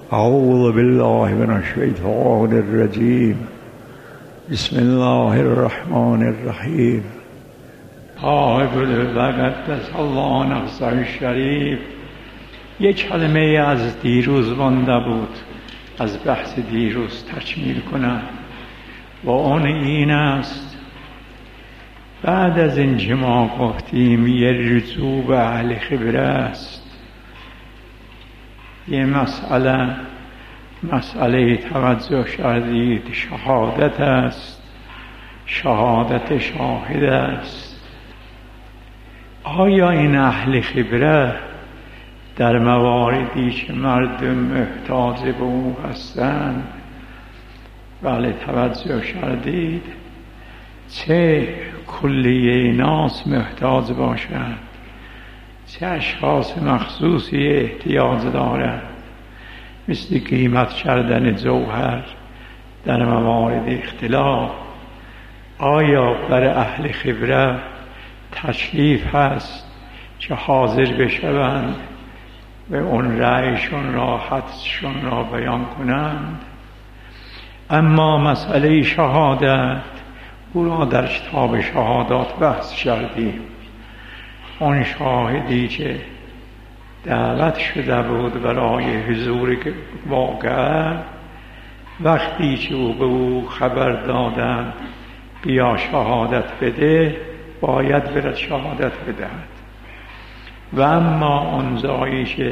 اعوذ بالله من الشیطان الرجیم. بسم الله الرحمن الرحیم. قابل وقدس الله نفسه الشریف. یک کلمه از دیروز مانده بود، از بحث دیروز تکمیل کنم و اون این است: بعد از این که ما گفتیم یه رجوع به اهل خبره است، یه مسئله توجه کردید شهادت است، شهادت شاهد است. آیا این اهل خبره در مواردی که مردم محتاج به او هستند، بله توجه کردید، چه کلیه ناس محتاج باشد، چه اشخاص مخصوصی احتیاج دارد، مثل قیمت کردن جوهر در موارد اختلاف. آیا بر اهل خبره تشریف هست که حاضر بشوند و اون رأیشون را حدسشون را بیان کنند؟ اما مسئله شهادت، او را در کتاب شهادات بحث کردیم. اون شاهدی که دعوت شده بود برای حضور واقعه، وقتی که او به او خبر دادند بیا شهادت بده، باید برد شهادت بدهد. و اما اون جایی که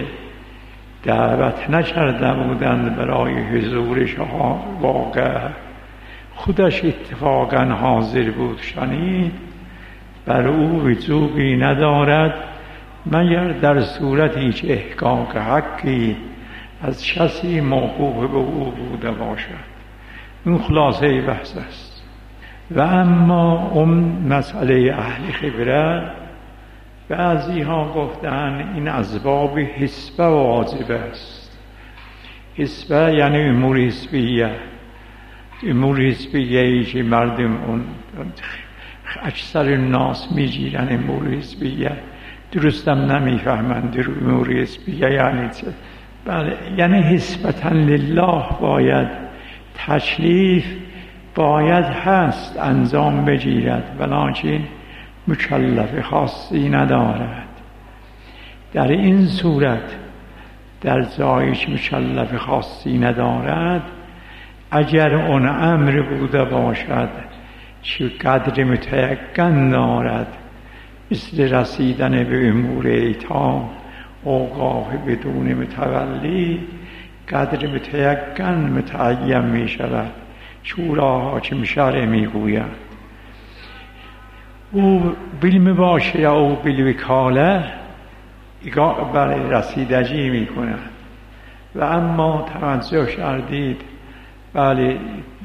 دعوت نکرده بودند برای حضور واقعه، خودش اتفاقا حاضر بود، شنید بر او وجوبی ندارد مگر در صورتی که احقاق حقی از کسی موقوف به او بوده باشد. این خلاصه بحث است. و اما اون مسئله اهل خبره، بعضی ها گفتن این اسباب حسبه واجب است. حسبه یعنی امور حسبیه، امور حسبیه‌ای که مردم اون اکثر الناس میگیرن امور حسبیه، درستم نمیفهمند امور حسبیه یعنی چه. بله، یعنی حسبة لله باید تشریف باید هست انجام بگیرد، ولکن مکلف خاصی ندارد. در این صورت در جایی که مکلف خاصی ندارد، اگر اون امر بوده باشد که قدر متیقن دارد، مثل رسیدن به امور ایتام، اوقاف بدون متولی، قدر متیقن متعین می شود. شورا حاکم شرع می گوید او بالمباشره او بالوکاله برای رسیدگی می کند. و اما توجه کردید، بله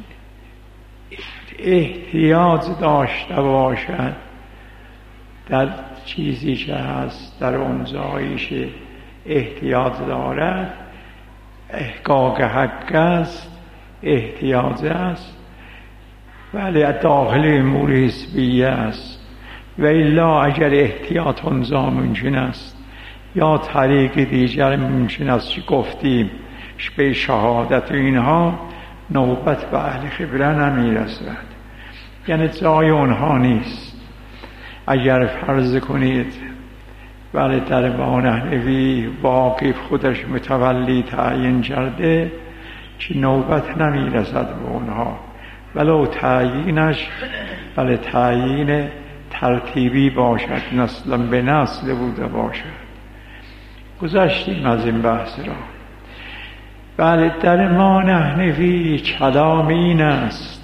احتیاج داشته باشد در چیزی که هست، در اون جایی که احتیاج دارد، احقاق حق است، احتیاج است، ولی داخل امور حسبیه است. و الا اگر احتیاط اونجا ممکن است یا طریق دیگر ممکن است که گفتیم به شهادت اینها، نوبت به اهل خبره نمی رسد، یعنی جای اونها نیست. اگر فرض کنید ولی در نحوی واقف خودش متولی تعیین کرده که نوبت نمی رسد به اونها، ولو تعیینش ولی تعیین ترتیبی باشد، نسلا به نسل بوده باشد. گذشتیم از این بحث را. بله در ما نحوی کلام این است: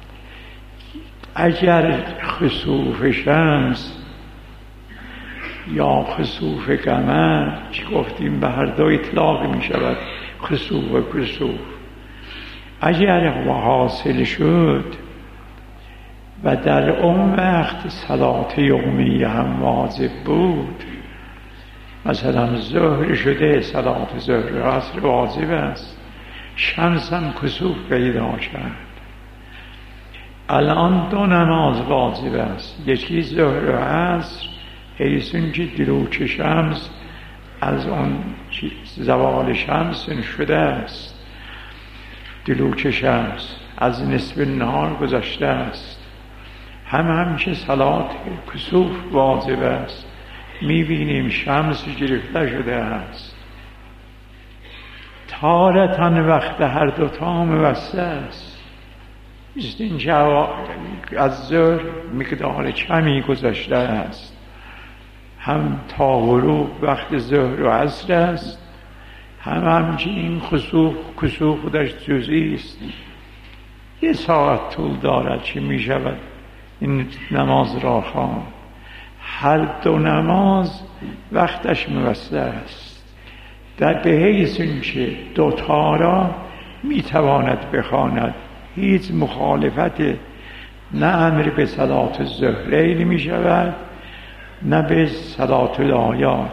اگر خسوف شمس یا خسوف قمر، که گفتیم به هر دو اطلاق می شود، خسوف و کسوف، اگر حاصل شد و در اون وقت صلات یومیه هم واجب بود، مثلا ظهر شده، صلات ظهر و عصر واجب است، شمس هم کسوف پیدا کرد، الان دو نماز واجب است، یکی ظهر و عصر، حیث که دلوک شمس از اون زوال شمس شده است، دلوچه شمس از نصف نهار گذشته است. همچه صلات کسوف واجب است، میبینیم شمس گرفته شده است. تارتن وقت هر دوتا موسع است، اینجا از ظهر مقدار کمی گذشته است. هم تا غروب وقت ظهر و عصر است، همچنین کسوف خودش جزئی است. 1 ساعت طول دارد که می شود این نماز را خواند. هر دو نماز وقتش موسع است، در به حیث اینکه دوتا را می تواند بخواند. هیچ مخالفت نه امر به صلات الظهرین می شود نه به صلات الآیات.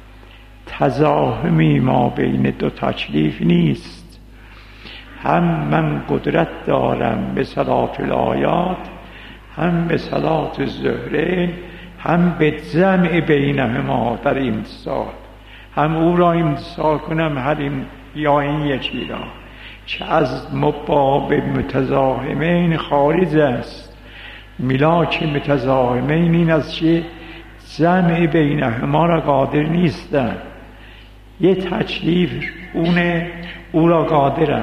تزاحمی ما بین دو تکلیف نیست. هم من قدرت دارم به صلات الآیات، هم به صلات الظهرین، هم به جمع بینهما در امتصال. هم او را امتصال کنم، هم یا این یکی را، که از باب متزاحمین خارج است. ملاک متزاحمین این است که جمع بینهما را قادر نیستند. یه تکلیف او را قادرند،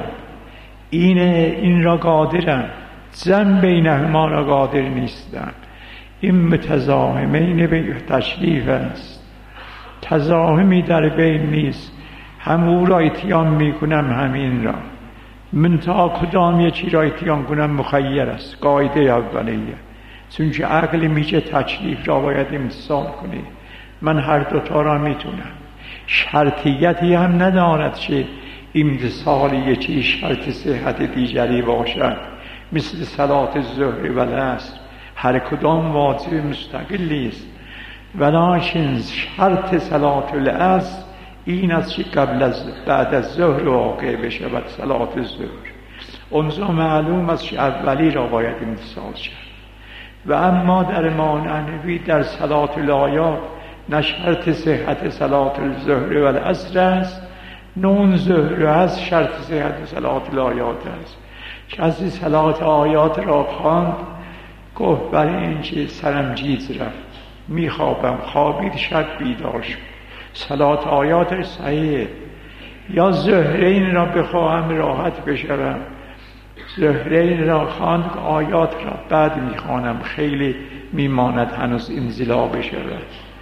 این را قادرند، جمع بینهما را قادر نیستند. این متزاحمین به تکلیف است. تزاحمی در بین نیست، هم او را اتیان میکنم همین را. من تا کدام یکی را اتیان کنم مخیر است، قاعده اولیه. چون که عقل میگه تکلیف را باید امتصال کنی، من هر دوتا را میتونم. شرطیتی هم ندارد که امتصال یکی شرط صحت دیگری باشد، مثل صلات الظهر و العصر هر کدام واجب مستقلی است. ولکن شرط صلات العصر این است که بعد از ظهر واقع بشود صلات الظهر. اونجا معلوم است که اولی را باید امتصال شد. و اما در معنوی در صلات الآیات نه شرط صحت صلات الظهر و العصر است، نه اون ظهر و عصر شرط صحت صلات الآیات است. کسی صلات آیات را خواند، گفت برای اینکه سرم جیز رفت، میخوابم، خوابید، شب بیدار شد، صلات آیات صحیحه. یا زهرین را بخواهم راحت بشوم، زهرین را خواند، آیات را بعد میخوانم، خیلی میماند هنوز انزلا بشود.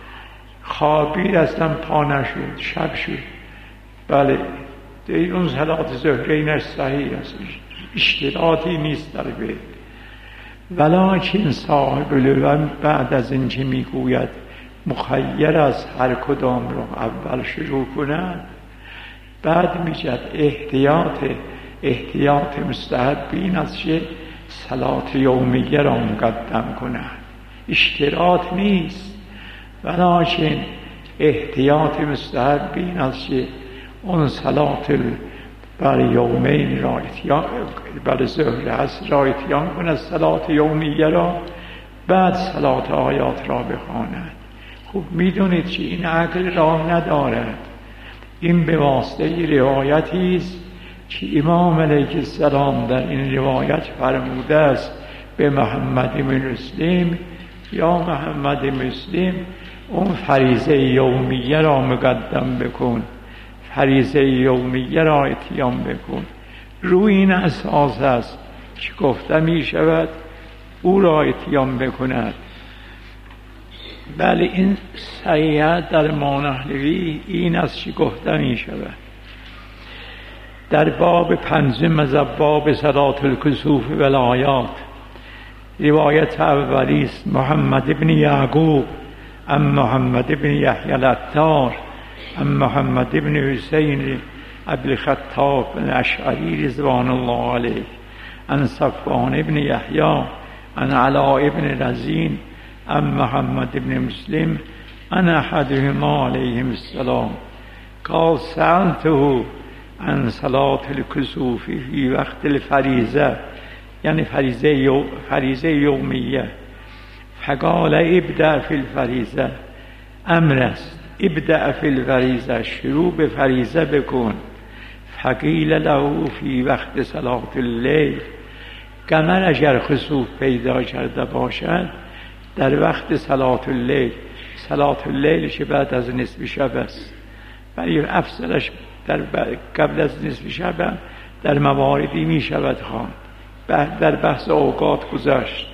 خوابید اصلا پا نشد، شب شد، بله دیر اون صلات زهرینش صحیح است، اشتراطی نیست در بیت. ولکن صاحب لون بعد از این که میگوید مخیر از هر کدام را اول شروع کنند، بعد میگد احتیاط مستحب این است که صلات یومیه را مقدم کنند. اشتراط نیست، ولکن احتیاط مستحب این است که اون صلات بر یومین را اتیان، بر ظهر عصر را اتیان کند، صلات یومیه را، بعد صلات آیات را بخواند. خوب میدونید که این عقل راه ندارد. این به واسطه روایتی است که امام علیه السلام در این روایت فرموده است به محمد مسلم، یا محمد مسلم اون فریضه یومیه را مقدم بکن، فریضه یومیه را اتیان بکن. روی این اساس است که گفته می شود او را اتیان بکند. بله این صحیحت در مانحلوی این است که گفته می شود. در باب 5 از باب صلات الکسوف و الآیات روایت اولی است محمد بن یعقوب ام محمد بن یحیی العطار ام محمد بن حسین ابی الخطاب الاشعری رضوان الله علیه عن صفوان بن یحیی عن علاء بن رزین ام محمد بن مسلم عن احدهما علیهم السلام قال سألته عن صلات الکسوف فی وقت الفریضه، یعنی فریضه یومیه، فقال ابدأ فی الفریضه، امر است ابدأ فی الفریضه، شروع به فریضه بکن. فقیل له فی وقت صلاة اللیل، قمر اگر خسوف پیدا کرده باشد در وقت صلاة اللیل، صلاة اللیل که بعد از نصف شب است، ولی افضلش قبل از نصف شب در مواردی می شود خواند. در بحث اوقات گذاشت.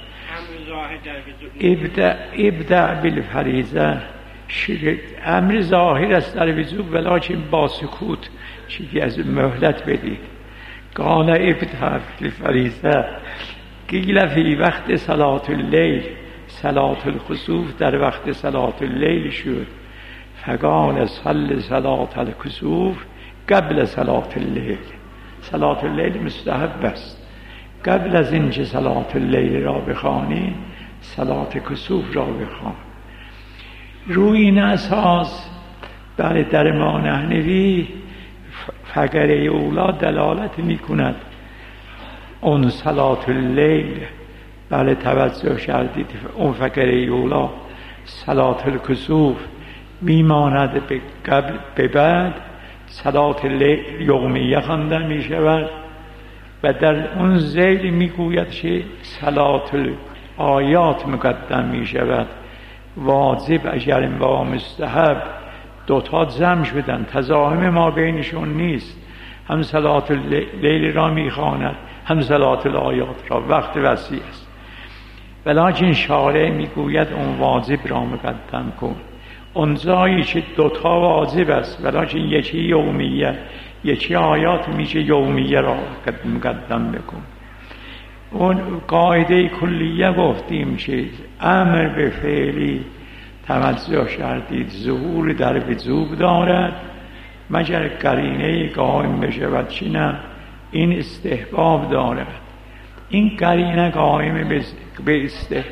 ابدأ بالفریضه، امر ظاهر است در وجوب، ولکن با سکوت چیزی از مهلت بدید. قال ابدأ بالفریضه قیل فی وقت صلاة اللیل، صلاة الخسوف در وقت صلاة اللیل شد. فقال صل صلاة الخسوف قبل صلاة اللیل، صلاة اللیل مستحب است، قبل از اینکه صلاة اللیل را بخوانی صلاة کسوف را بخوان. روی این اساس در ما نحنوی فقره اولا دلالت می کند اون صلاة اللیل، بله توجه کردید، اون فقره اولا صلاة الکسوف میماند به بعد صلاة اللیل یومیه خوانده می شود و در اون ذیل میگوید که صلاة الآیات مقدم می شود. واجب اگر با مستحب دوتا جمع شدن، تزاحم ما بینشون نیست، هم صلاة اللیل را میخواند هم صلاة الآیات را، وقت وسیع است، ولکن شارع میگوید اون واجب را مقدم کن. اون جایی که دوتا واجب است ولکن یکی یومیه یکی آیات میشه یومیه را مقدم بکن. اون قاعده کلیه گفتیم که امر به فعلی توجه کردید ظهور در وجوب دارد مگر قرینه قائم بشود، چی نه این استحباب دارد. این قرینه قائم به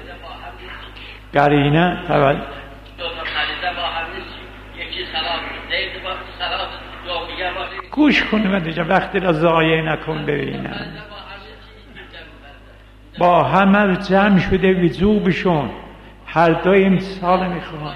قرینه گوش کنیم وقتی را ضایع نکن ببینم. با همه جمع شده وجوبشون، هر دو امتصال میخوان.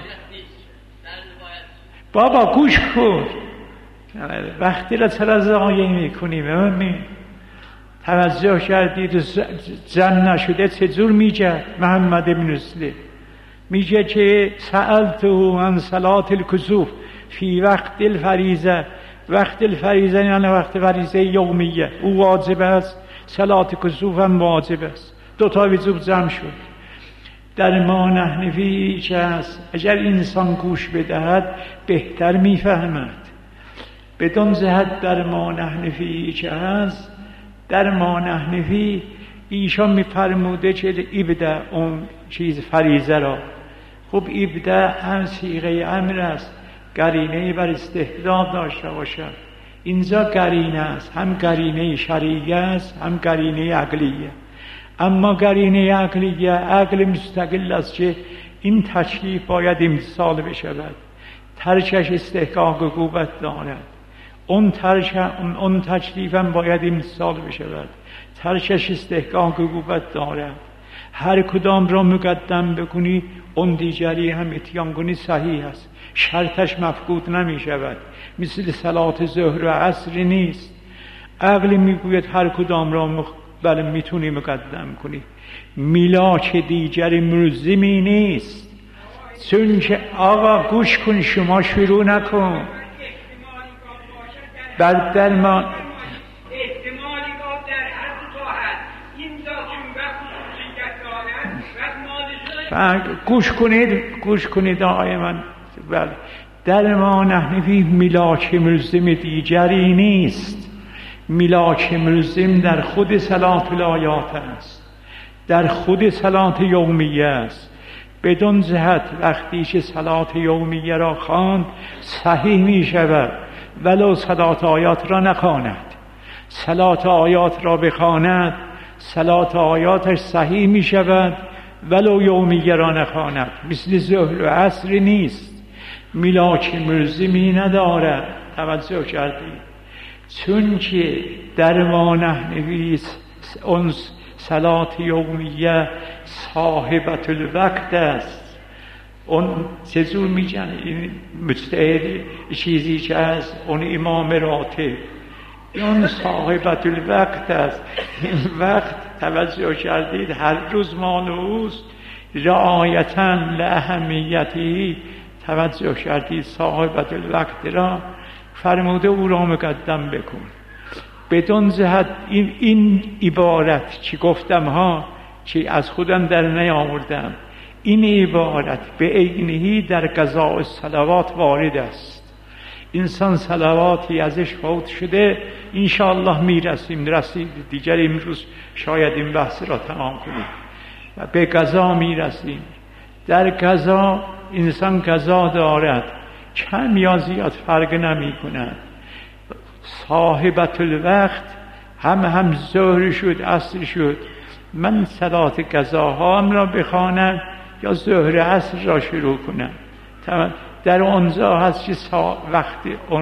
بابا گوش کن، وقتی را چرا ضایع میکنیم؟ توجه کردید جمع نشده چجور میگه محمد بن مسلم؟ میگه که سألته عن صلاة الکسوف فی وقت الفریضه. وقت الفریضه یعنی وقت فریضه یومیه، او واجب است، صلاة کسوف هم واجب است، دوتا وجوب جمع شد. در ما نحنفی چه است؟ اگر انسان گوش بدهد بهتر میفهمد. بدون جهت در ما نحنفی چه است؟ در ما نحنفی ایشان میفرموده که ابدأ اون چیز فریضه را، خب ابدأ هم صیغه امر است، قرینه بر استحباب داشته باشد. اینجا قرینه است، هم قرینه شرعیه است هم قرینه عقلیه. اما قرینه عقلیه عقل مستقل است که این تکلیف باید امتصال بشود، ترکش استحقاق عقوبت دارد. اون تکلیف هم باید امتصال بشود، ترکش استحقاق عقوبت دارد. هر کدام را مقدم بکنی اون دیگری هم اتیان کنی صحیح است، شرطش مفقود نمی شود. مثل صلاة ظهر و عصر نیست، عقل میگوید هر کدام را بله میتونی مقدم کنی، میلاک دیگری ملزمی نیست. چون که آقا گوش کن، شما شروع نکن. بعد در ما گوش کنید آقای من. بله در ما نحنفی ملاک ملزم دیگری نیست، ملاک ملزم در خود صلاة الآیات است، در خود صلاة یومیه است. بدون جهت وقتی که صلاة یومیه را خواند صحیح می شود ولو صلاة آیات را نخواند. صلاة آیات را بخواند صلاة آیاتش صحیح می شود ولو یومیه را نخواند. مثل ظهر و عصر نیست، ملاک ملزمی ندارد. توجه کردید؟ چون که در ما نحنفی اون صلاة یومیه صاحبت الوقت است، اون چجور میگن این مجتهد چیزی که از اون امام راتب اون صاحبت الوقت است. این وقت توجه کردید هر روز مال اوست، رعایتا لاهمیتی توجه کردید صاحبت الوقت را فرموده او را مقدم بکن. بدون جهت این عبارت که گفتم ها که از خودم در نیاوردم، این عبارت به عینهی در قضاء الصلوات وارد است. انسان صلواتی ازش فوت شده، انشاءالله میرسیم، رسید دیگر امروز شاید این بحث را تمام کنیم و به قضا میرسیم. در قضا انسان قضا دارد، کم یا زیاد فرق نمی کند. صاحبت الوقت هم ظهر شد عصر شد، من صلات قضاهام را بخوانم یا ظهر عصر را شروع کنم، در اونجا هست که وقت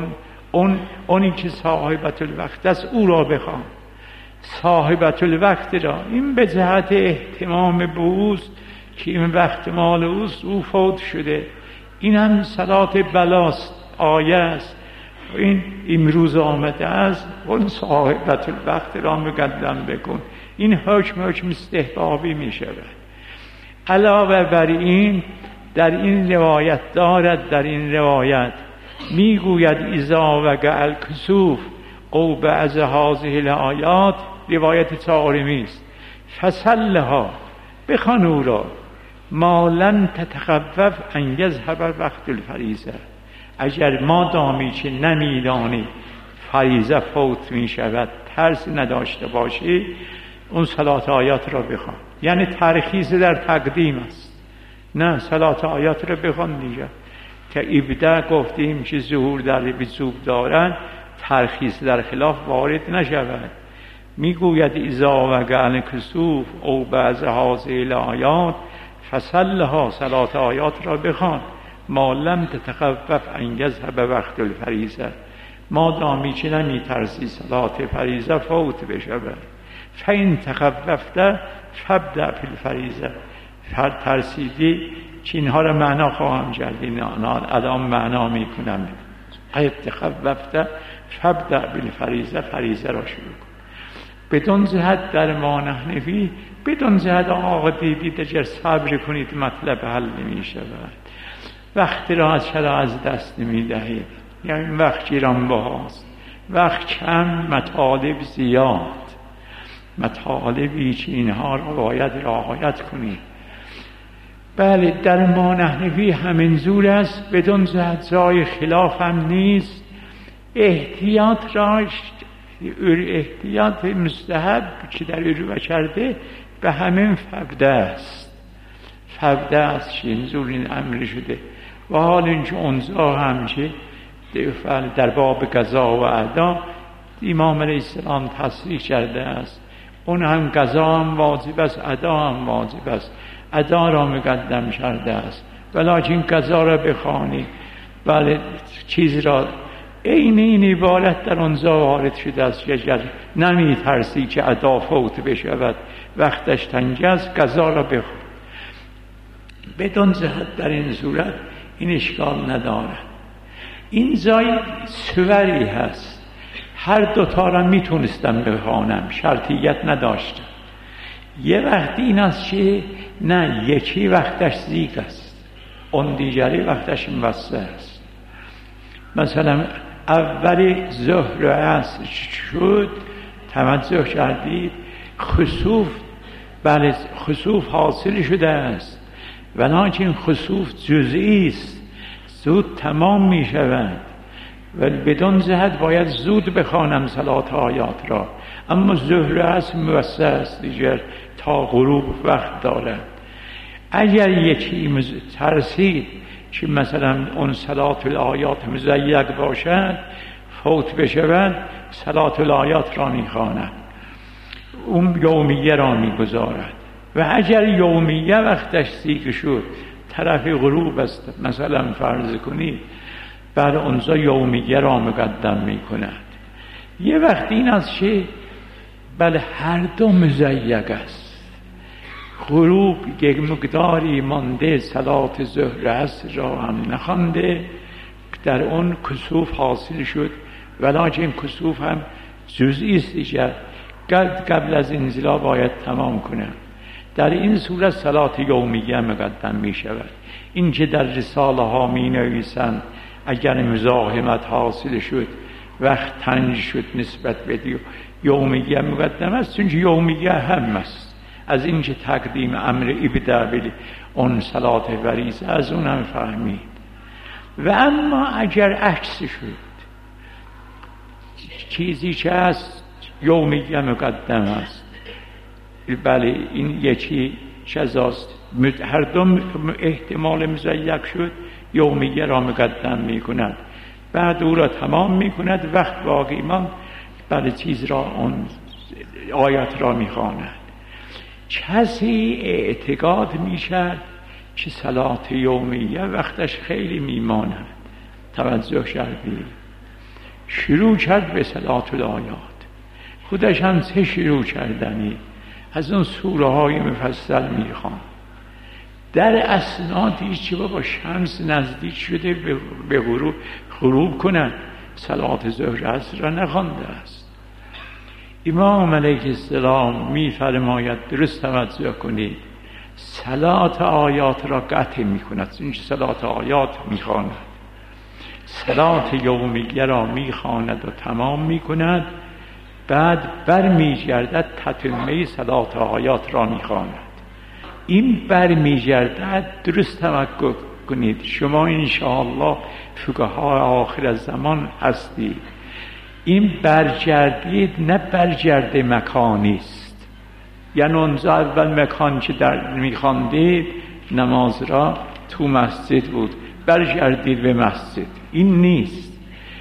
اونی که صاحبت الوقت است او را بخوان. صاحبت الوقت را این به جهت اهتمام به اوست که این وقت مال اوست، او فوت شده. این هم صلات بلاست، آیه است، این امروز آمده است، اون صاحبت الوقت را مقدم بکن. این حکم استحبابی می شود. علاوه بر این در این روایت دارد، در این روایت می گوید اذا وقع الکسوف او بعض هذه الآیات، روایت طارمی است، فصلها بخوان او را ما لم تتخفف ان یذهب وقت الفریضه. اگر ما دامی که نمیدانی فریضه فوت می شود، ترس نداشته باشی، اون صلات آیات را بخوان. یعنی ترخیص در تقدیم است، نه صلات آیات را بخوان دیگه. که ابدا گفتیم که ظهور در وجوب دارن، ترخیص در خلاف وارد نشود. میگوید اذا وقع الکسوف او بعض هذه الآیات فصلها، صلات آیات را بخوان ما لم تتخفف ان یذهب وقت الفریضه، ما دامی که نمی ترسی صلات فریضه فوت بشود. فین تخففت فابدأ فی الفریضه، ترسیدی که اینها را معنا خواهم کرد، این الان معنا میکنم. اید تخففت فابدأ بالفریضه، فریضه را شروع کن. بدون جهت در ما نحنفی، بدون جهت آقا دیدید اگر صبر کنید مطلب حل نمی شود. وقت را چرا از دست نمی دهید؟ یعنی وقت گیران بهاست، وقت کم، مطالب زیاد، مطالبی که اینها را باید رعایت کنید. بله در ما نحنفی همین زور است، بدون جهت جای خلاف هم نیست. احتیاط را، احتیاط مستحب که در رو کرده به همین فبده است، فبده است که این زور این امر شده. و حال اینکه اونجا هم که در باب قضا و ادا امام علیه السلام تصریح کرده است، اون هم قضا هم واجب است، ادا هم واجب است، ادا را مقدم کرده است. ولیکن قضا را بخوانی، بله چیز را این عبارت در اونجا وارد شده است که اگر نمی ترسی که ادا فوت بشود، وقتش تنگ است، قضا را بخوان. بدون جهت در این صورت این اشکال ندارد. این جای سوری هست، هر دوتا را میتونستم بخوانم، شرطیت نداشتم. یه وقتی این است که نه، یکی وقتش زیگ است، اون دیگری وقتش موسع است. مثلا اول ظهر و عصر شد، توجه کردید خسوف، بله خسوف حاصل شده است، ولیکن خسوف جزئی است، زود تمام می شود و بدون جهت باید زود بخوانم صلات آیات را. اما ظهر و عصر موسع است دیگر، تا غروب وقت دارد. اگر یکی ترسید که مثلا اون صلات الآیات مزید باشد، فوت بشود، صلات الآیات را میخواند، اون یومیه را میگذارد. و اگر یومیه وقتش سیگ شد، طرف غروب است مثلا فرض کنید، بعد اونجا یومیه را مقدم میکند. یه وقت این است که بله هر دو مزید است، غروب یک مقداری مانده صلات ظهر عصر را هم نخوانده، در اون کسوف حاصل شد، ولیکن کسوف هم جزئی است دیگر، قبل از انزلا باید تمام کنم. در این صورت صلات یومیه مقدم می شود. این که در رساله ها می نویسند اگر مزاحمت حاصل شد وقت تنگ شد نسبت به یومیه مقدم است، چون یومیه هم است. از این که تقدیم امر ابدا بلی اون صلات فریضه از اونم فهمید. و اما اگر عکس شد، چیزی که هست یومیه مقدم است، بله این یکی جزاست، هر دو احتمال مزیق شد، یومیه را مقدم می کند، بعد او را تمام می کند، وقت باقی من بله چیز را اون آیت را می خواند. کسی اعتقاد می شد که صلات یومیه وقتش خیلی می ماند، توجه کردی؟ شروع کرد به صلات الآیات، خودش هم چه شروع کردنی از اون سوره های مفصل می خوان. در اسناد هیچی با شمس نزدیک شده به غروب کنند، صلات ظهر عصر را نخوانده است. امام علیه السلام می فرماید درست توجه کنید، صلات آیات را قطع می کند، این صلات آیات می خواند، صلات یومیه را می خواند و تمام می کند، بعد برمی گردد تتمه صلات آیات را می خواند. این برمی گردد، درست توجه کنید، شما انشاءالله فقهای آخر زمان هستید. این برگردید نه برگرد مکانی است، یعنی اونجا اول مکان که در میخواندید نماز را تو مسجد بود، برگردید به مسجد، این نیست.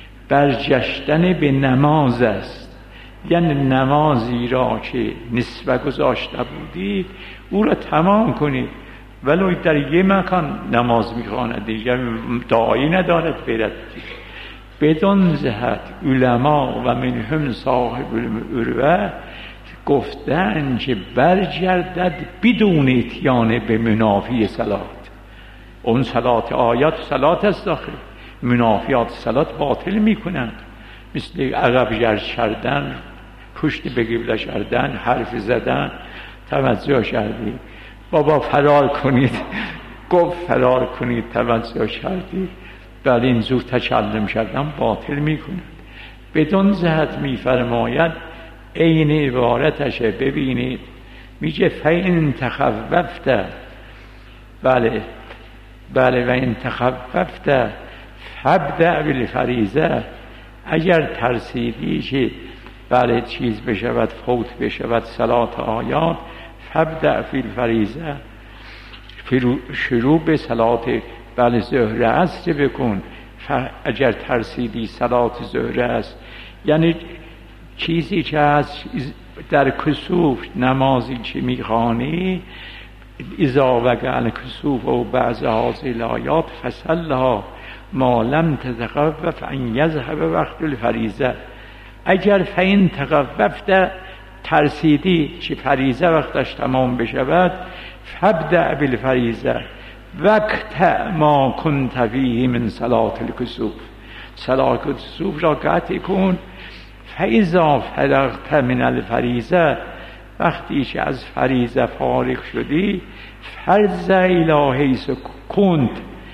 برگشتن به نماز است، یعنی نمازی را که نسبت گذاشته بودید او را تمام کنید، ولو در یه مکان نماز میخواند دیگر داعی ندارد برد. بدون جهت علما و منهم صاحب العروه گفتن که برگردد بدون اتیان به منافی صلات. اون صلات آیات صلات است داخل، منافیات صلات باطل میکنند، مثل عقب گرد کردن، پشت به قبله کردن، حرف زدن. توجه کردید؟ بابا فرار کنید، گفت فرار کنید، توجه کردید؟ بله این زود تکلم کردن باطل میکنند. بدون جهت میفرماید، عین عبارتشه ببینید، میگه فین تخوفت، بله و این تخوفت فابدأ بالفریضه، اگر ترسیدی که بله چیز بشود، فوت بشود صلات آیات، فابدأ بالفریضه، شروع به صلات بله ظهر عصر بکن. اگر ترسیدی صلات ظهر عصر، یعنی چیزی که از در کسوف نمازی که میخوانی، اذا وقع الکسوف و بعض هذه الآیات فصلها ما لم تتخوف ان یذهب وقت الفریضه، اگر فین تخوفت ترسیدی که فریضه وقتش تمام بشود، فابدأ بالفریضه وقت ما کنت فیه من صلات الکسوف، صلات الکسوف را قطع کن. فاذا فرغت من الفریضه، وقتی که از فریضه فارغ شدی، فرض الی حیث کنت،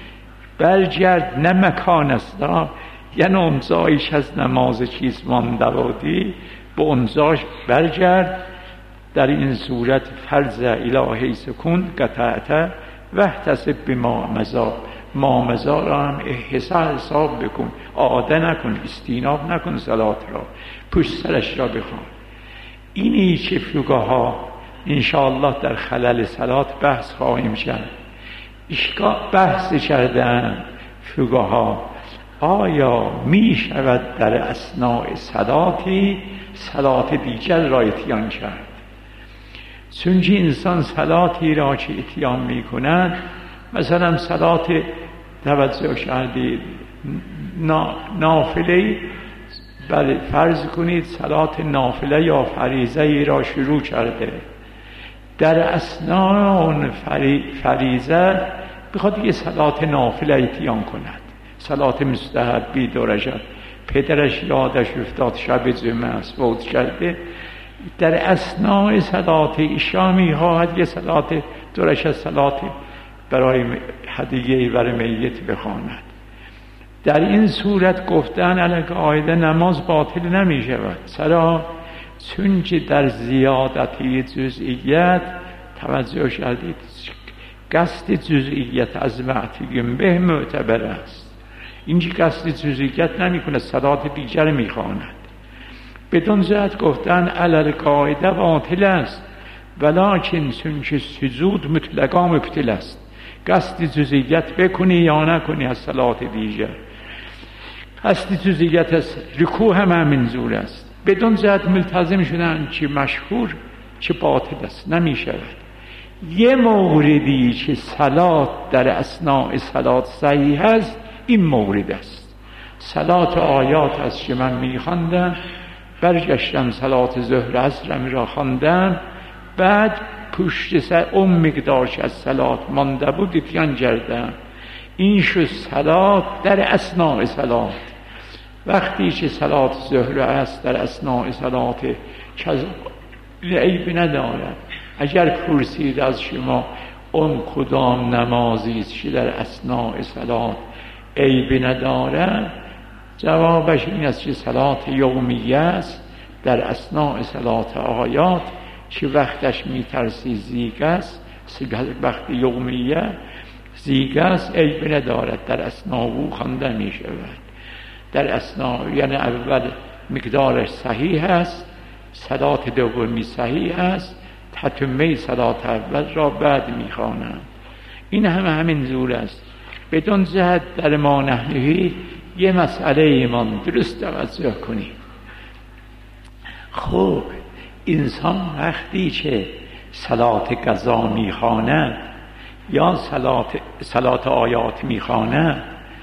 برگرد نه مکان است، یعنی اونجایش از نماز چیز مانده بودی به اونجاش برگرد. در این صورت فرض الی حیث کنت قطعت واحتسب بما مضی، ما مضی را هم حساب بکن، عاده نکن، استیناب نکن، صلات را پشت سرش را بخوان. اینی که فقها انشاءالله در خلل صلات بحث خواهیم کرد. بحث کردن فقها آیا می شود در اثناء صلاتی صلات دیگر را اتیان کرد؟ چون که انسان صلاتی را که اتیان می کند، مثلا صلات توجه کردید نافله، بله فرض کنید صلات نافله یا فریضه ای را شروع کرده، در اثناء فریضه بخواد یه صلات نافله اتیان کند، صلات مستحبی 2 رکعت. پدرش یادش افتاد شب جمعه است فوت کرده، در اثناء صلات عشا میخواهد یه صلات 2 رکعت صلات برای هدیه برای میت بخواند. در این صورت گفتن القاعده نماز باطل نمی شود. چرا؟ چون که در زیادتی جزئیت توجه شدید، قصد جزئیت از معتیم به معتبر است. اینجا قصد جزئیت نمی کند، صلات دیگر می خواند. بدون جهت گفتن القاعده باطل است، ولکن چون که سجود مطلقا مبطل است. قصد جزئیت بکنی یا نکنی از صلات دیگر، قصد جزئیت از رکوع هم منظور است. بدون جهت ملتزم شدن چه مشهور چه باطل است، نمی شود. یه موردی که صلات در اثناء صلات صحیح است، این مورد است. صلات آیات است که من می خواندم، برگشتم صلات ظهر عصرم را خواندم، بعد پشت سر اون مقدارش از صلات مانده بود اتیان کردم. این شد صلات در اثناء صلات. وقتی که صلات ظهر است در اثناء صلات عیب ندارد. اگر پرسید از شما اون کدام نمازی است که در اثناء صلات عیب ندارد، جوابش این است که صلات یومیه است در اثناء صلات آیات که وقتش میترسی زیگ است، وقت یومیه زیگ است، عیب ندارد، در اثناء او خوانده می شود. در اثناء یعنی اول مقدارش صحیح است، صلات دومی صحیح است، تتمه صلات اول را بعد می خوانند. این همین زور است. بدون جهت در ما نحنهی یه مسئله ایمان درست توجه کنید. خب انسان وقتی که صلات قضا میخواند یا صلات آیات میخواند،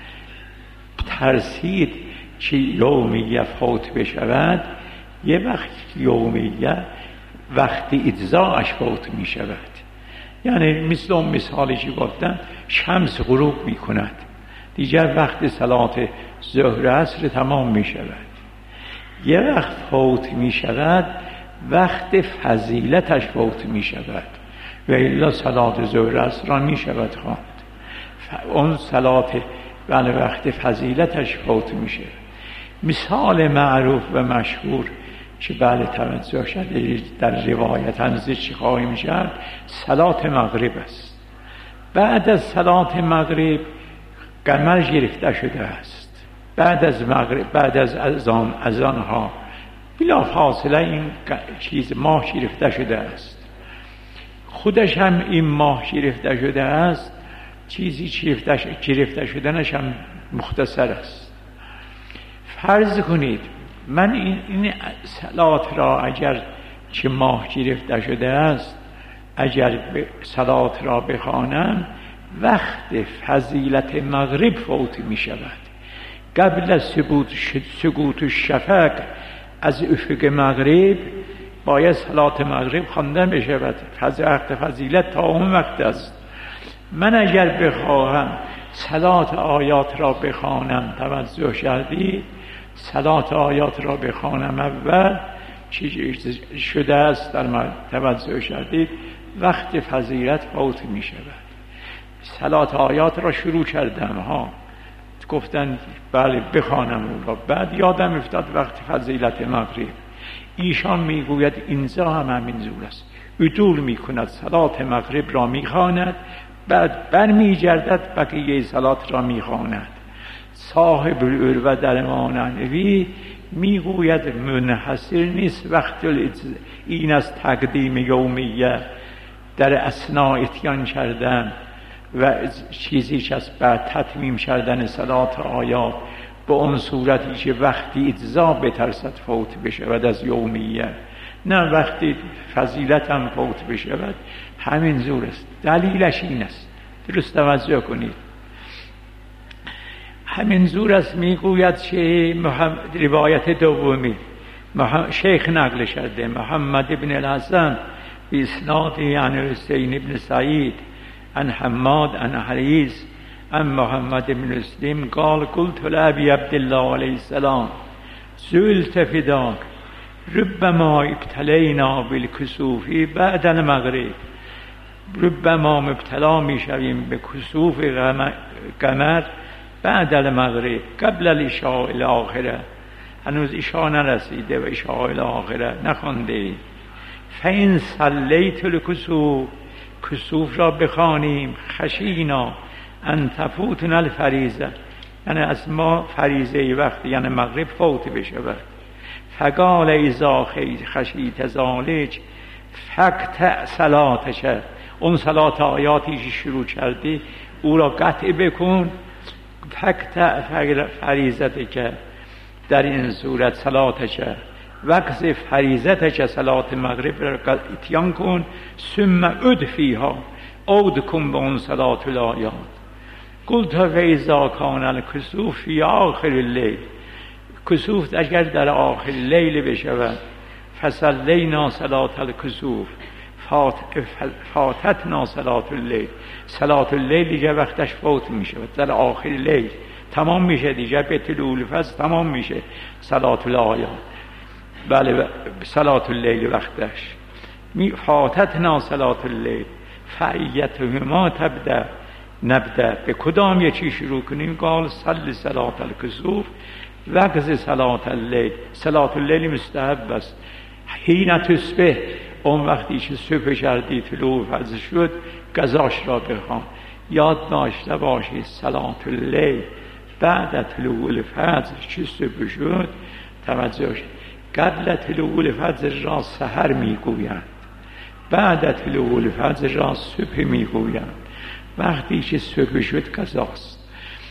ترسید که یومیه فوت بشود، یه وقت یومیه وقتی اجزاش فوت میشود. یعنی مثل اون مثالی که گفتم، شمس غروب میکند، دیگر وقت صلات ظهر عصر تمام میشود. یه وقت فوت میشود وقت فضیلتش فوت میشود، و الا صلات ظهر عصر را میشود خواند. اون صلات وقت فضیلتش فوت میشه. مثال معروف و مشهور که بله توجه شده در روایت هم چی خواهیم شد، صلات مغرب است. بعد از صلات مغرب قمر گرفته شده است. بعد از مغرب، بعد از اذان ها بلا فاصله این چیز ماه گرفته شده است. خودش هم این ماه گرفته شده است، چیزی گرفته شدنش هم مختصر است. فرض کنید من این صلات را اگر که ماه گرفته شده است، اگر صلات را بخوانم، وقت فضیلت مغرب فوت می شود. قبل از سقوط الشفق از افق مغرب باید صلات مغرب خوانده بشود. وقت فضیلت تا اون وقت است. من اگر بخواهم صلات آیات را بخوانم، توجه کردید، صلات آیات را بخوانم اول چی شده است در توجه کردید، وقت فضیلت فوت می شود. صلات آیات را شروع کردم گفتن بله بخوانم اون را، بعد یادم افتاد وقت فضیلت مغرب. ایشان میگوید اینجا هم همین زور است، عدول میکند، صلات مغرب را میخواند، بعد برمیگردد بقیه صلات را میخواند. صاحب العروة در مانوی میگوید منحصر نیست وقت این از تقدیم یومیه در اثناء اتیان کردن و چیزی که از بعد تتمیم کردن صلات آیات به اون صورتی که وقتی اجزا بترسد فوت بشود از یومیه، نه وقتی فضیلت هم فوت بشود. همین زور است. دلیلش این است، درست توجه کنید. همین زور است. میگوید که روایت دومی شیخ نقل شده، محمد ابن الحسن بإسناده عن حسين بن سعيد عن حماد عن حريز عن محمد بن مسلم قال قلت لأبي عبد الله عليه السلام سئلت فداك ربما ابتلینا بالکسوف بعد المغرب، ربما مبتلا میشویم به کسوف قمر بعد المغرب قبل العشاء الاخره، هنوز عشاء نرسیده و عشاء الاخره نخوانده ایم. فإن صلیت الکسوف، کسوف را بخوانیم، خشینا ان تفوتنا الفریضه، یعنی از ما فریضه وقت یعنی مغرب فوت بشود. فقال اذا خشیت ذلک فقطع صلاتک، اون صلات آیاتی که شروع کردی او را قطع بکن. فقطع فریضتک، در این صورت صلاتک، وقت فریضتک صلات مغرب را اتیان کن. ثم عد فیها، عود کن به اون صلات الآیات. قلت فاذا کان الکسوف فی آخر اللیل، کسوف اگر در آخر لیل بشود، فصلینا صلات الکسوف فاتتنا صلات اللیل، صلات اللیل دیگه وقتش فوت می شود، در آخر لیل تمام میشه دیگه، به طلوع الفجر تمام میشه صلات الآیات. بله صلات اللیل وقتش فاتتنا صلات اللیل فایتهما تبدا، نبدا به کدام یکی شروع کنیم؟ قال صلی صلات الکسوف وقت صلات اللیل، صلات اللیل مستحب است. حین تصبح، اون وقتی که صبح کردی طلوع فجر شد قضاش را بخوان. یاد داشته باشید صلات اللیل بعد طلوع الفجر که صبح شد، توجه قبل طلوع الفجر را سحر میگویند، بعد طلوع الفجر را صبح میگویند. وقتی که صبح شد قضاست.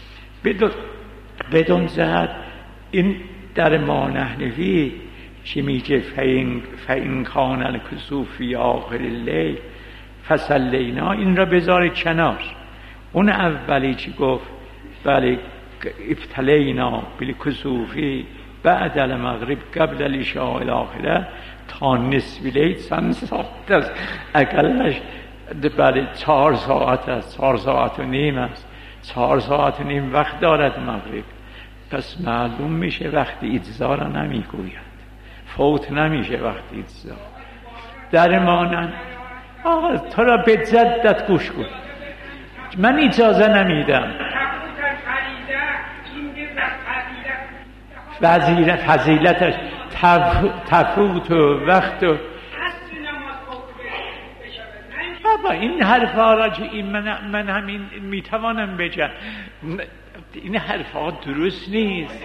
بدون جهت این در ما نحنفی که میگه فإن کان الکسوف فی آخر اللیل فصلینا، این را بذاره کنار. اون اولی که گفت بله ابتلینا بالکسوفی بعد المغرب قبل العشاء الاخره تا نصف لیل چند ساعت است؟ اقلش بله 4 ساعت است، 4 ساعت و نیم است. 4 ساعت و نیم وقت دارد مغرب. پس معلوم میشه وقت اجزا را نمیگوید، فوت نمیشه وقت اجزا. در مانند آقا تو را به جدت گوش کن، من اجازه نمیدم. فضیلتش تفوت و وقت و بابا این حرفا را که این من همین میتوانم بگم، این حرفا درست نیست.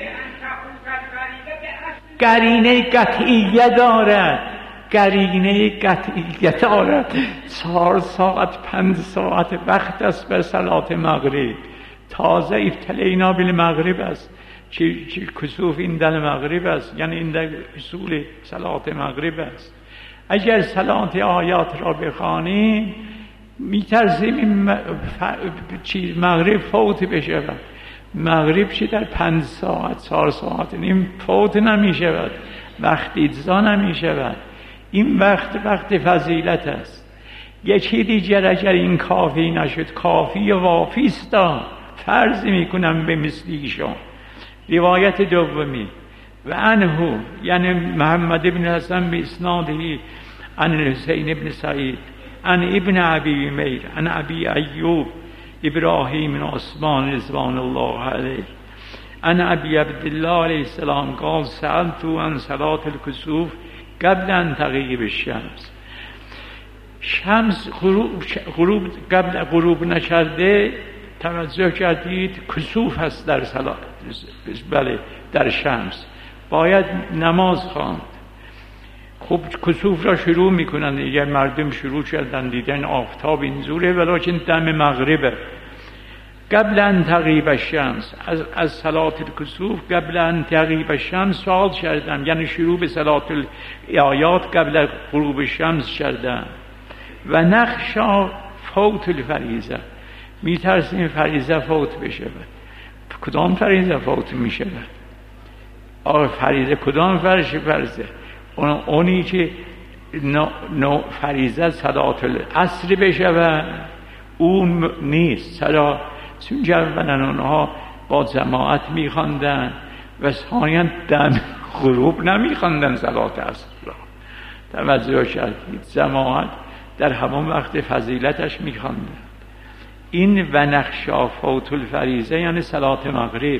قرینه قطعیه دارد، قرینه قطعیه دارد. 4 ساعت 5 ساعت وقت است بر صلات مغرب. تازه ابتلینا بالمغرب است که کسوف این در مغرب است، یعنی این در اصول صلات مغرب است. اگر صلات آیات را بخوانیم میترسیم این مغرب فوت بشه. مغرب چی در 5 ساعت 4 ساعت نیم فوت نمی شود، وقت اجزا نمی شود. این وقت فضیلت است. یکی دیگر اگر این کافی نشد، کافی وافی است، فرض میکنم به مثل ایشان. روایت دومی و عنه یعنی محمد بن حسن به اسناده عن حسین بن سعید عن ابن ابی امیر عن ابی ایوب ابراهیم بن عثمان رضوان الله علیه عن ابی عبدالله علیه السلام قال سألت عن صلاة الکسوف قبل ان تغیب الشمس. شمس غروب قبل غروب نکرده، توجه کردید کسوف هست در صلات، بله در شمس باید نماز خواند. خب کسوف را شروع میکنن دیگه، مردم شروع کردن دیدن آفتاب اینجوره، ولیکن دم مغربه. قبل ان تغیب الشمس، از صلات الکسوف قبل ان تغیب الشمس سوال کردم، یعنی شروع به صلات الآیات قبل غروب شمس کردم. و نخشا فوت الفریضه، میترسیم فریضه فوت بشه. کدام فریضه فوت میشه؟ فریضه کدام فرضه؟ اونی که فریضه صلات العصر بشه اون نیست. چرا؟ چون اولا اونها با جماعت میخواندن و ثانیاً دم غروب نمیخواندن صلات عصر را. توجه کردید؟ جماعت در همون وقت فضیلتش میخواندن. این و نخشا فوت الفریضه یعنی صلات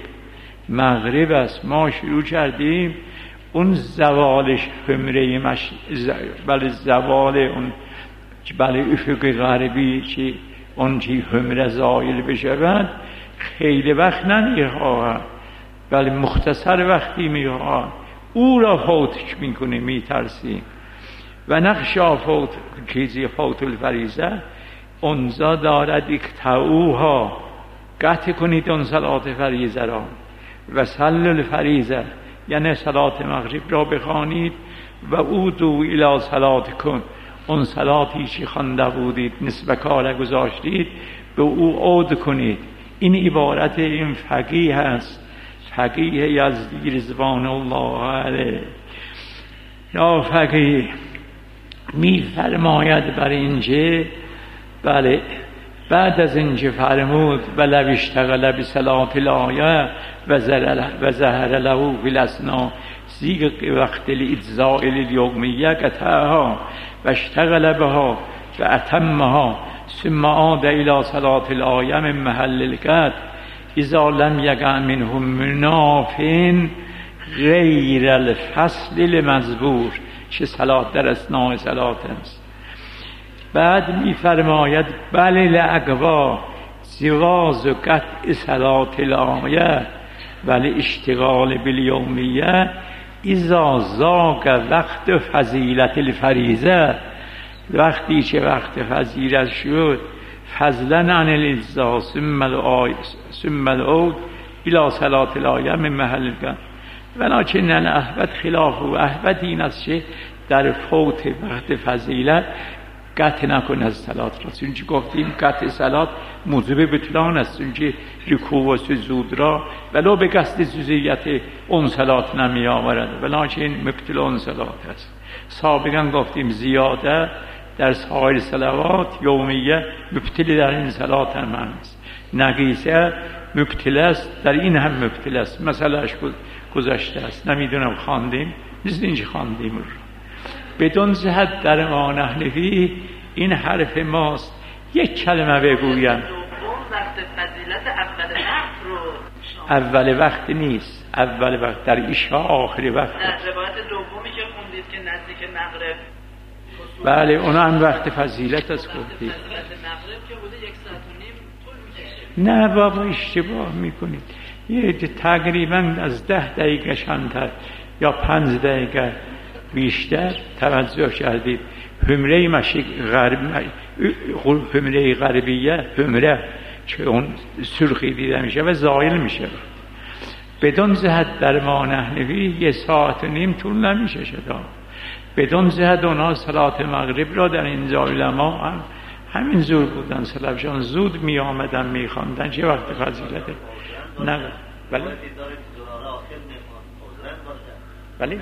مغرب است. ما شروع کردیم اون زوالش همره بله زوال اون بله افق غربی چی اون چی همره زایل بشود خیلی وقت نمیخواهد، بله مختصر وقتی میخواهد. او را فوتش میکنه، میترسیم. و نخشا فوت چیزی فوت الفریضه اونجا دارد اکتعوها، قطع کنید اون صلات فریضه را. و صل الفریضه یعنی صلات مغرب را بخوانید. و او دو الی صلات کن، اون صلاتی که خوانده بودید نسبت کار گذاشتید به او عود کنید. این عبارت این فقیه است، فقیه یزدی رضوان الله علیه. یا فقیه می فرماید بر اینجا، بله بعد از اینجا فرمود و لو اشتغل بصلات الآیه و ظهر له فی الاسنا زیغ وقت الاجزاء الیومیه قطعها و اشتغل بها و اتمها ثم عاد الی صلات الآیه من محل القطع اذا لم یقع منهم مناف غیر الفصل المذکور، چه صلات در اثناء صلات است. بعد می فرماید بل الاقوا جواز قطع صلات الآیه ولی اشتغال بالیومیه اذا ضاق وقت فضیلت الفریضه، وقتی چه وقت فضیلت شد فضلا عن الاجزاء ثم العود الى صلات الآیه من محل القطع. ولکن الاحوط خلاف و احوط این است که در فوت وقت فضیلت قطع نکن از صلات را. چون گفتیم قطع صلات موجب بطلان است، چون رکوع و سجود را ولو به قصد جزئیت اون صلات نمی آورد، ولکن مبطل اون صلات است. سابقا گفتیم زیاده در سایر صلوات یومیه مبطل در این صلات هم است، نقیصه مبطل است در این هم مبطل است. مسئلهش گذشته است، نمیدونم خواندیم مثل اینجا خواندیم رو. بدون جهت در ما نحنفی این حرف ماست. یک کلمه بگویم وقت فضیلت اول وقت نیست، اول وقت در عشاء آخر وقت. در روایت دومی که خوندید که نزدیک مغرب، بله اون هم وقت فضیلت است گفتید. فضیلت مغرب که بوده 1 ساعت و نیم طول می‌کشه. نه بابا اشتباه میکنید. یه تقریبا از 10 دقیقه کمتر یا 5 دقیقه بیشتر. توجه کردید همره مشرق غرب، همره غربیه، همره که اون سرخی دیده میشه و زایل میشه. بدون جهت در ما نحنفی 1 ساعت و نیم طول نمیشه شدا. بدون جهت اونا صلات مغرب را در اینجا علما هم همین زور بودن، سلفشان زود می آمدن می خواندن. چه وقت فضیلته؟ نه ولی ولی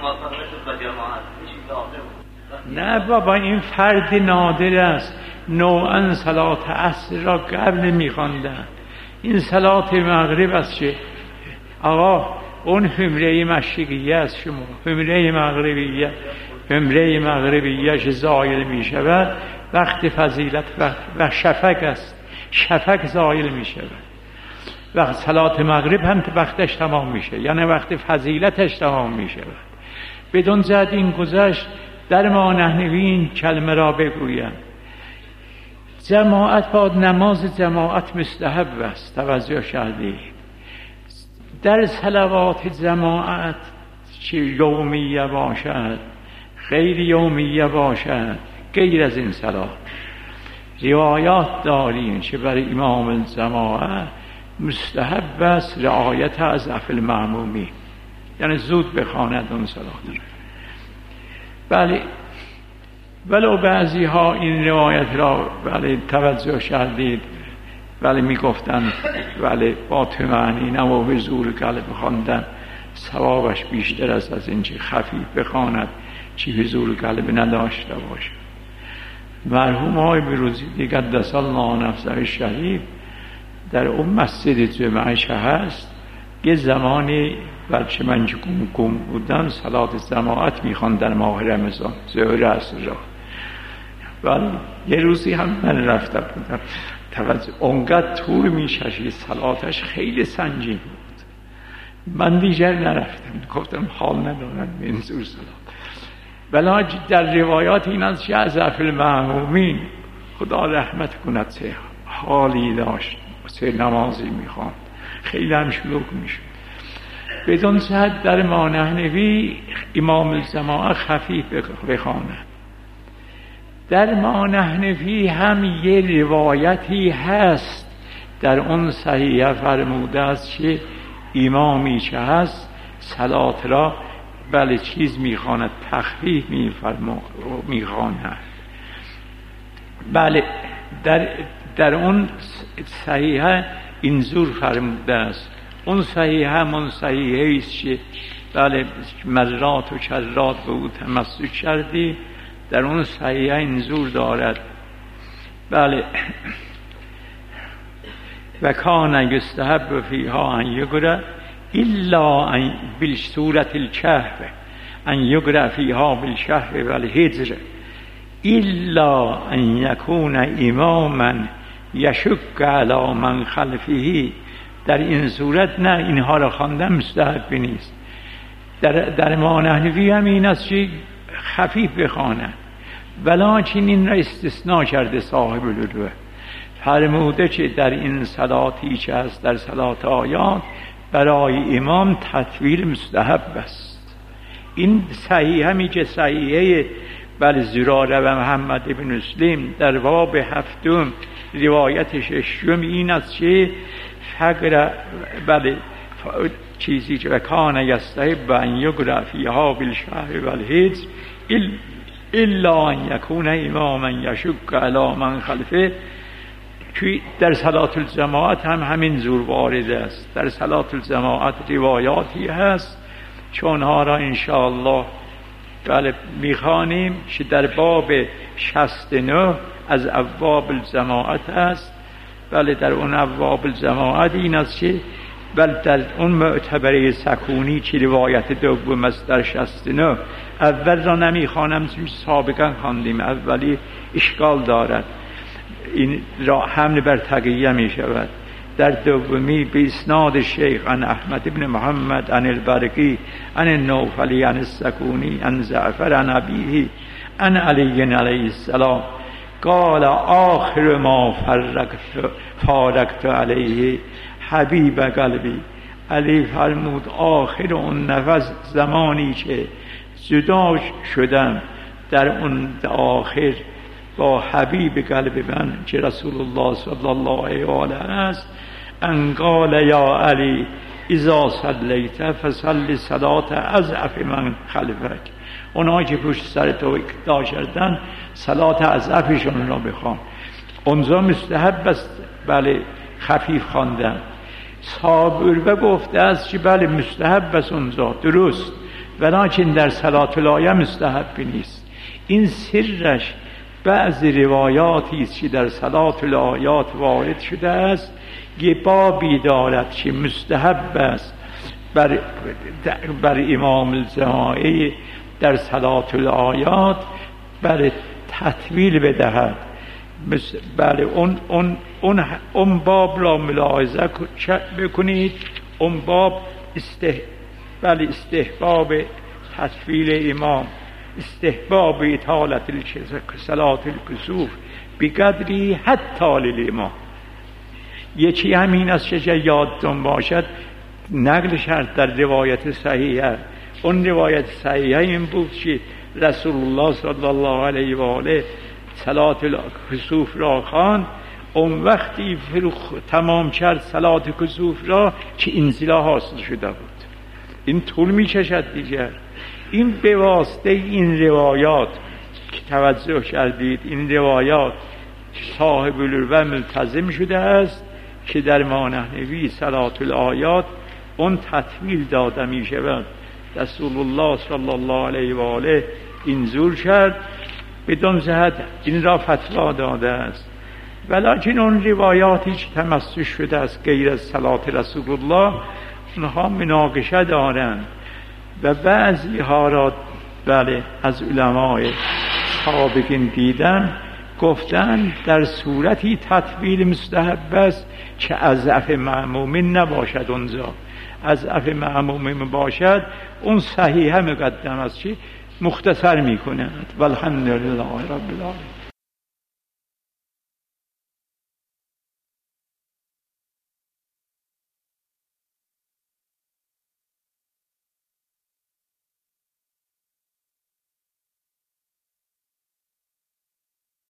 نه بابا این فرد نادر است. نوعا صلات عصر را قبل می خواندن. این صلات مغرب است که آقا اون همره مشرقیه است، شما همره مغربیه، همره مغربیه که زایل می شود وقت فضیلت و شفق است، شفق زایل می شود. وقت صلات مغرب هم وقتش تمام میشه، یعنی وقت فضیلتش تمام می شود. بدون جهت این گذشت در ما نحنفی این کلمه را بگویم. جماعت با نماز جماعت مستحب است. توجه کردید در صلوات جماعت چه یومیه باشد غیر یومیه باشد، غیر از این صلات روایات داریم که برای امام الجماعت مستحب است رعایت از افل معمومی، یعنی زود بخواند اون صلات. بله ولو بعضی ها این روایت را بله توجه کردید ولی می گفتن ولی با طمأنینه و به زور قلب خواندن ثوابش بیشتر است از اینکه خفیف بخواند چی حضور قلب نداشته باشه. مرحوم آقای بروزی قدس الله نفسه شریف در اون مسجد جمعش هست، یه زمانی بچه من گم بودم صلات جماعت میخوان در ماه رمضان ظهر عصر را، ولی یه روزی هم من رفته بودم توجه اونقدر طول میششید صلاتش خیلی سنگین بود، من دیگر نرفتم، گفتم حال ندارم به این زور صلات. ولی در روایات این از شعزف المحمومین خدا رحمت کند چه حالی داشت، چه نمازی میخوان، خیلی هم شلوغ میشد. بدون صد در ما نحنوی امام الجماعه خفیف بخواند. در ما نحنوی هم یه روایتی هست در اون صحیح فرموده است که امامی که هست صلات را بله چیز میخواند، تخفیف میخواند. بله در اون صحیحه اینجور فرموده است. اون صحیحه همون صحیحه است که بله مرات و کرات به او تمسک کردی، در اون صحیحه اینجور دارد بله و کان یستحب فیها ان یقرأ الا ان بالسورة الكهف ان یقرأ فیها بالشهر والهجر الا ان یکون اماما یشک علی من خلفه. در این صورت نه اینها را خواندن مستحب نیست. در ما نحنوی هم این است که خفیف بخواند، ولکن این را استثناء کرده صاحب العلوه، فرموده که در این صلاتی که هست در صلات آیات برای امام تطویل مستحب است. این صحیح همی که صحیحه بل زراره و محمد ابن مسلم در باب هفتم روایت ششم این است که فقر بله چیزی که کان یستحب ان یقرأ فیها بالشهر والهجر الا ان یکون اماما یشک علی من خلفه. در صلات الجماعت هم همین زور وارد است. در صلات الجماعت روایاتی هست چون ها را انشاءالله بله میخوانیم که در باب 69 از ابواب الجماعت است. بله در اون ابواب الجماعت این است که بله در اون معتبره سکونی که روایت دوم است در 69 اول را نمیخوانم چون سابقا خواندیم، اولی اشکال دارد، این را حمل بر تقیه می شود. در دومی به اسناد شیخ عن احمد ابن محمد عن البرقی عن النوفلی عن السکونی عن زعفر عن ابیه عن علی علیه السلام قال آخر ما فارقت علیه حبیب قلبی. علی فرمود آخر اون نفس زمانی که جدا شدم در اون آخر با حبیب قلب من که رسول الله صلی الله علیه و آله است، ان قال یا علی اذا صلیت فصلی صلات اضعف من خلفک. اونها که پشت سر تو اقتدا کردن صلات اضعفشون را بخوان. اونجا مستحب است بله خفیف خواندن. صابر گفته است که بله مستحب است اونجا درست، ولکن در صلات الایه مستحب نیست. این سرش بعض روایاتی است که در صلات الآیات وارد شده است، یه بابی دارد که مستحب است بر امام الجماعه در صلات الآیات بر تطویل بدهد. بله اون باب را ملاحظه بکنید. اون باب استحباب تطویل امام، استحباب اطالت صلات الکسوف بقدری حتی للامام. یکی همین است که یادتون باشد نقل شرط در روایت صحیحه. اون روایت صحیحه این بود که رسول الله صلی الله علیه و آله صلات الکسوف را خواند، اون وقتی تمام کرد صلات کسوف را که انزلا حاصل شده بود. این طول می کشد دیگر. این به واسطه این روایات که توجه کردید، این روایات صاحب العلوه ملتزم شده است که در ما نحنوی صلات الآیات اون تطویل داده می شود. رسول الله صلی الله علیه و آله این زور کرد بدون صحت این را فتوا داده است. ولیکن اون روایاتی که تمسک شده است غیر از صلات رسول الله اونها مناقشه دارند و بعضی ها را بله از علمای سابقین دیدن گفتن در صورتی تطویل مستحب است که اضعف معمومین نباشد. اونجا اضعف معمومین باشد اون صحیحه مقدم است، چی مختصر میکنند. والحمدلله رب العالمین.